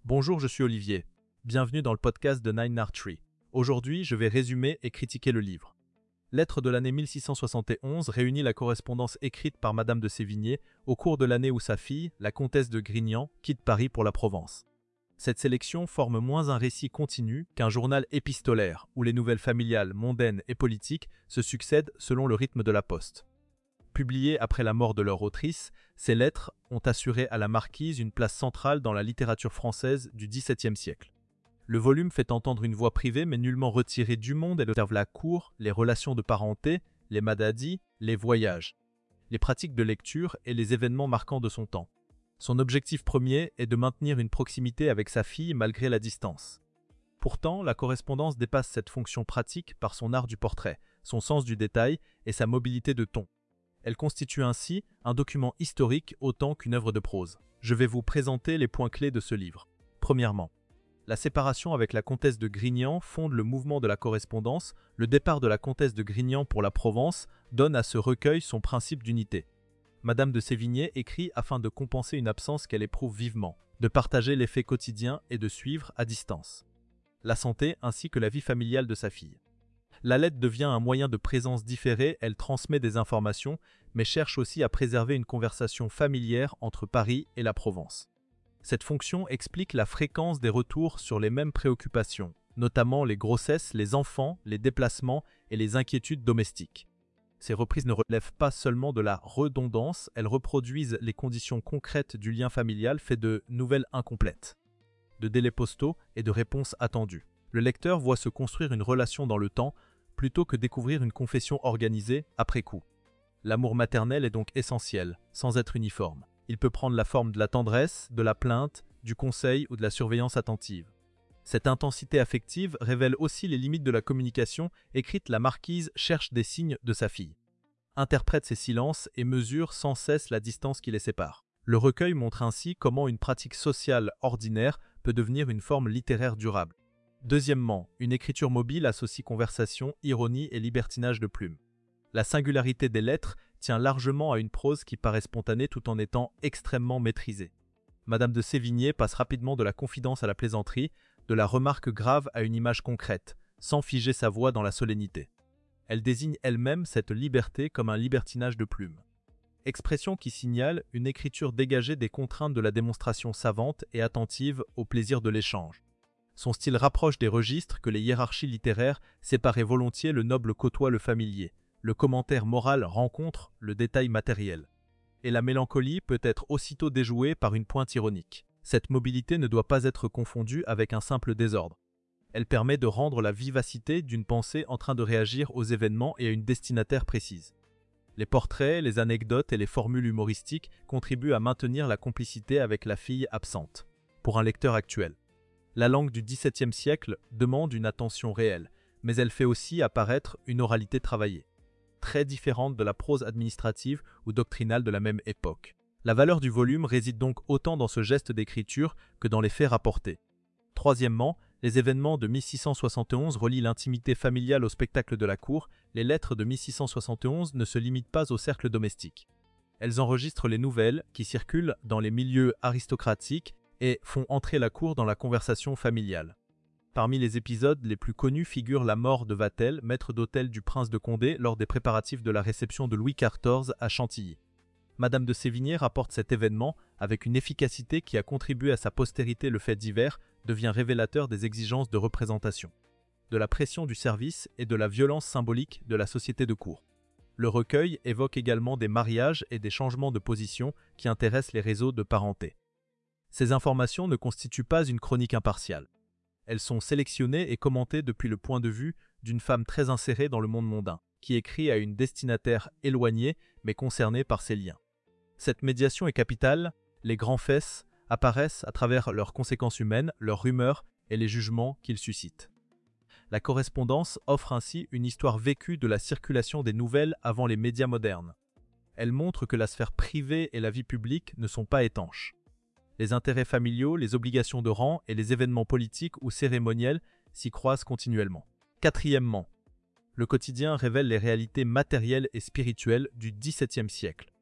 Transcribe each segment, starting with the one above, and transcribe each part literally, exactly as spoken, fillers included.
Bonjour, je suis Olivier. Bienvenue dans le podcast de Nine Art Tree. Aujourd'hui, je vais résumer et critiquer le livre. Lettre de l'année mille six cent soixante et onze réunit la correspondance écrite par Madame de Sévigné au cours de l'année où sa fille, la comtesse de Grignan, quitte Paris pour la Provence. Cette sélection forme moins un récit continu qu'un journal épistolaire où les nouvelles familiales, mondaines et politiques se succèdent selon le rythme de la poste. Publiées après la mort de leur autrice, ces lettres ont assuré à la marquise une place centrale dans la littérature française du dix-septième siècle. Le volume fait entendre une voix privée mais nullement retirée du monde. Elle observe la cour, les relations de parenté, les maladies, les voyages, les pratiques de lecture et les événements marquants de son temps. Son objectif premier est de maintenir une proximité avec sa fille malgré la distance. Pourtant, la correspondance dépasse cette fonction pratique par son art du portrait, son sens du détail et sa mobilité de ton. Elle constitue ainsi un document historique autant qu'une œuvre de prose. Je vais vous présenter les points clés de ce livre. Premièrement, la séparation avec la comtesse de Grignan fonde le mouvement de la correspondance. Le départ de la comtesse de Grignan pour la Provence donne à ce recueil son principe d'unité. Madame de Sévigné écrit afin de compenser une absence qu'elle éprouve vivement, de partager les faits quotidiens et de suivre à distance la santé ainsi que la vie familiale de sa fille. La lettre devient un moyen de présence différé, elle transmet des informations, mais cherche aussi à préserver une conversation familière entre Paris et la Provence. Cette fonction explique la fréquence des retours sur les mêmes préoccupations, notamment les grossesses, les enfants, les déplacements et les inquiétudes domestiques. Ces reprises ne relèvent pas seulement de la redondance, elles reproduisent les conditions concrètes du lien familial fait de nouvelles incomplètes, de délais postaux et de réponses attendues. Le lecteur voit se construire une relation dans le temps, plutôt que découvrir une confession organisée après coup. L'amour maternel est donc essentiel, sans être uniforme. Il peut prendre la forme de la tendresse, de la plainte, du conseil ou de la surveillance attentive. Cette intensité affective révèle aussi les limites de la communication écrite. La marquise cherche des signes de sa fille, interprète ses silences et mesure sans cesse la distance qui les sépare. Le recueil montre ainsi comment une pratique sociale ordinaire peut devenir une forme littéraire durable. Deuxièmement, une écriture mobile associe conversation, ironie et libertinage de plume. La singularité des lettres tient largement à une prose qui paraît spontanée tout en étant extrêmement maîtrisée. Madame de Sévigné passe rapidement de la confidence à la plaisanterie, de la remarque grave à une image concrète, sans figer sa voix dans la solennité. Elle désigne elle-même cette liberté comme un libertinage de plume. Expression qui signale une écriture dégagée des contraintes de la démonstration savante et attentive au plaisir de l'échange. Son style rapproche des registres que les hiérarchies littéraires séparaient volontiers. Le noble côtoie le familier, le commentaire moral rencontre le détail matériel. Et la mélancolie peut être aussitôt déjouée par une pointe ironique. Cette mobilité ne doit pas être confondue avec un simple désordre. Elle permet de rendre la vivacité d'une pensée en train de réagir aux événements et à une destinataire précise. Les portraits, les anecdotes et les formules humoristiques contribuent à maintenir la complicité avec la fille absente. Pour un lecteur actuel, la langue du dix-septième siècle demande une attention réelle, mais elle fait aussi apparaître une oralité travaillée, très différente de la prose administrative ou doctrinale de la même époque. La valeur du volume réside donc autant dans ce geste d'écriture que dans les faits rapportés. Troisièmement, les événements de mille six cent soixante et onze relient l'intimité familiale au spectacle de la cour. Les lettres de mille six cent soixante et onze ne se limitent pas au cercle domestique. Elles enregistrent les nouvelles qui circulent dans les milieux aristocratiques et font entrer la cour dans la conversation familiale. Parmi les épisodes les plus connus figure la mort de Vatel, maître d'hôtel du prince de Condé, lors des préparatifs de la réception de Louis quatorze à Chantilly. Madame de Sévigné rapporte cet événement avec une efficacité qui a contribué à sa postérité. Le fait divers devient révélateur des exigences de représentation, de la pression du service et de la violence symbolique de la société de cour. Le recueil évoque également des mariages et des changements de position qui intéressent les réseaux de parenté. Ces informations ne constituent pas une chronique impartiale. Elles sont sélectionnées et commentées depuis le point de vue d'une femme très insérée dans le monde mondain, qui écrit à une destinataire éloignée mais concernée par ses liens. Cette médiation est capitale. Les grands faits apparaissent à travers leurs conséquences humaines, leurs rumeurs et les jugements qu'ils suscitent. La correspondance offre ainsi une histoire vécue de la circulation des nouvelles avant les médias modernes. Elle montre que la sphère privée et la vie publique ne sont pas étanches. Les intérêts familiaux, les obligations de rang et les événements politiques ou cérémoniels s'y croisent continuellement. Quatrièmement, le quotidien révèle les réalités matérielles et spirituelles du dix-septième siècle.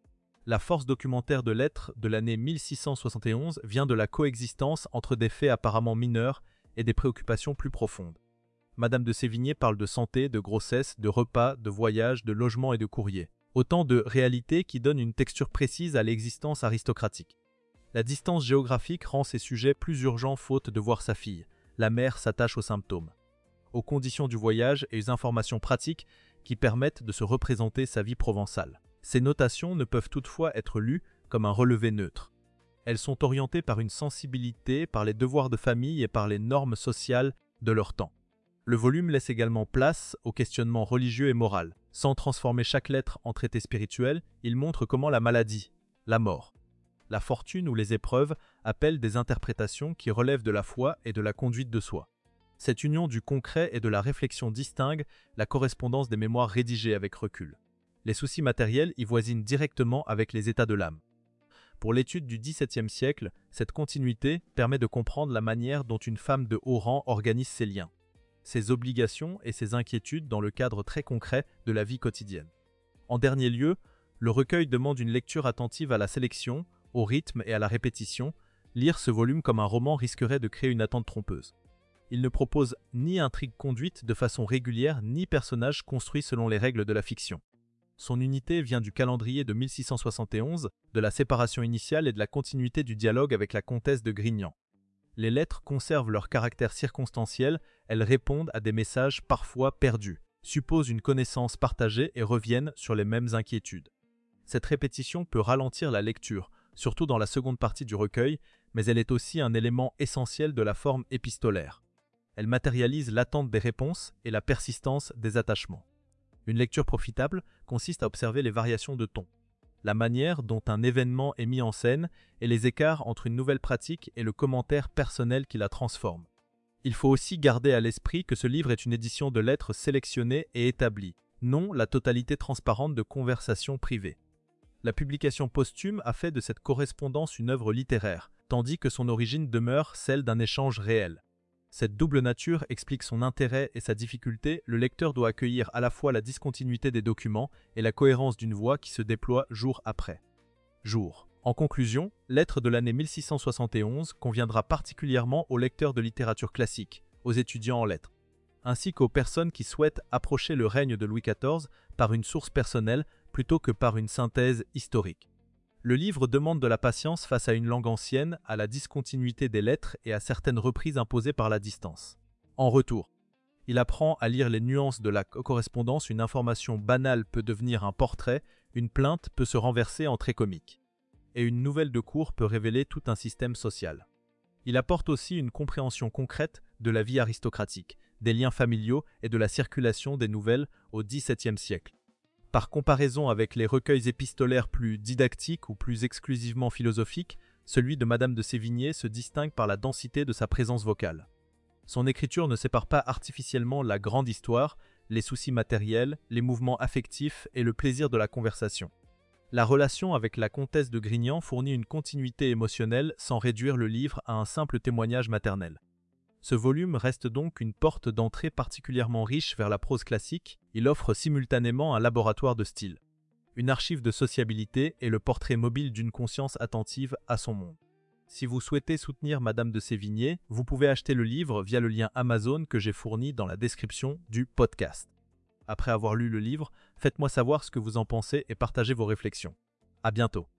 La force documentaire de Lettres de l'année mille six cent soixante et onze vient de la coexistence entre des faits apparemment mineurs et des préoccupations plus profondes. Madame de Sévigné parle de santé, de grossesse, de repas, de voyage, de logement et de courrier. Autant de réalités qui donnent une texture précise à l'existence aristocratique. La distance géographique rend ces sujets plus urgents faute de voir sa fille. La mère s'attache aux symptômes, aux conditions du voyage et aux informations pratiques qui permettent de se représenter sa vie provençale. Ces notations ne peuvent toutefois être lues comme un relevé neutre. Elles sont orientées par une sensibilité, par les devoirs de famille et par les normes sociales de leur temps. Le volume laisse également place au questionnement religieux et moral. Sans transformer chaque lettre en traité spirituel, il montre comment la maladie, la mort, la fortune ou les épreuves appellent des interprétations qui relèvent de la foi et de la conduite de soi. Cette union du concret et de la réflexion distingue la correspondance des mémoires rédigées avec recul. Les soucis matériels y voisinent directement avec les états de l'âme. Pour l'étude du dix-septième siècle, cette continuité permet de comprendre la manière dont une femme de haut rang organise ses liens, ses obligations et ses inquiétudes dans le cadre très concret de la vie quotidienne. En dernier lieu, le recueil demande une lecture attentive à la sélection, au rythme et à la répétition. Lire ce volume comme un roman risquerait de créer une attente trompeuse. Il ne propose ni intrigue conduite de façon régulière, ni personnage construit selon les règles de la fiction. Son unité vient du calendrier de mille six cent soixante et onze, de la séparation initiale et de la continuité du dialogue avec la comtesse de Grignan. Les lettres conservent leur caractère circonstanciel, elles répondent à des messages parfois perdus, supposent une connaissance partagée et reviennent sur les mêmes inquiétudes. Cette répétition peut ralentir la lecture, surtout dans la seconde partie du recueil, mais elle est aussi un élément essentiel de la forme épistolaire. Elle matérialise l'attente des réponses et la persistance des attachements. Une lecture profitable consiste à observer les variations de ton, la manière dont un événement est mis en scène et les écarts entre une nouvelle pratique et le commentaire personnel qui la transforme. Il faut aussi garder à l'esprit que ce livre est une édition de lettres sélectionnées et établies, non la totalité transparente de conversations privées. La publication posthume a fait de cette correspondance une œuvre littéraire, tandis que son origine demeure celle d'un échange réel. Cette double nature explique son intérêt et sa difficulté. Le lecteur doit accueillir à la fois la discontinuité des documents et la cohérence d'une voix qui se déploie jour après jour. En conclusion, Lettres de l'année mille six cent soixante et onze conviendra particulièrement aux lecteurs de littérature classique, aux étudiants en lettres, ainsi qu'aux personnes qui souhaitent approcher le règne de Louis quatorze par une source personnelle plutôt que par une synthèse historique. Le livre demande de la patience face à une langue ancienne, à la discontinuité des lettres et à certaines reprises imposées par la distance. En retour, il apprend à lire les nuances de la correspondance. Une information banale peut devenir un portrait, une plainte peut se renverser en traits comiques, et une nouvelle de cour peut révéler tout un système social. Il apporte aussi une compréhension concrète de la vie aristocratique, des liens familiaux et de la circulation des nouvelles au dix-septième siècle. Par comparaison avec les recueils épistolaires plus didactiques ou plus exclusivement philosophiques, celui de Madame de Sévigné se distingue par la densité de sa présence vocale. Son écriture ne sépare pas artificiellement la grande histoire, les soucis matériels, les mouvements affectifs et le plaisir de la conversation. La relation avec la comtesse de Grignan fournit une continuité émotionnelle sans réduire le livre à un simple témoignage maternel. Ce volume reste donc une porte d'entrée particulièrement riche vers la prose classique. Il offre simultanément un laboratoire de style, une archive de sociabilité et le portrait mobile d'une conscience attentive à son monde. Si vous souhaitez soutenir Madame de Sévigné, vous pouvez acheter le livre via le lien Amazon que j'ai fourni dans la description du podcast. Après avoir lu le livre, faites-moi savoir ce que vous en pensez et partagez vos réflexions. À bientôt.